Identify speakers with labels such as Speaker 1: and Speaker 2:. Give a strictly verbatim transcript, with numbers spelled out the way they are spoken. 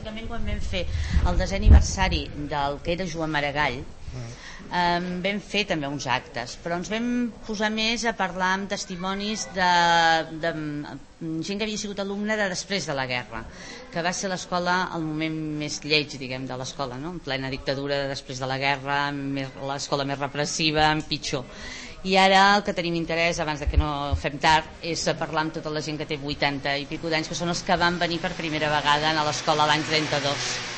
Speaker 1: bàsicament quan vam fer el desè aniversari del que era Joan Maragall, um, vam fer també uns actes, però ens vam posar més a parlar amb testimonis de, de gent que havia sigut alumne de després de la guerra, que va ser l'escola el moment més lleig, diguem, de l'escola, no? En plena dictadura de després de la guerra, l'escola més repressiva, pitjor. I ara el que tenim interès, abans de que no fem tard, és parlar amb tota la gent que té vuitanta i pico d'anys, que són els que van venir per primera vegada a l'escola l'any trenta-dos.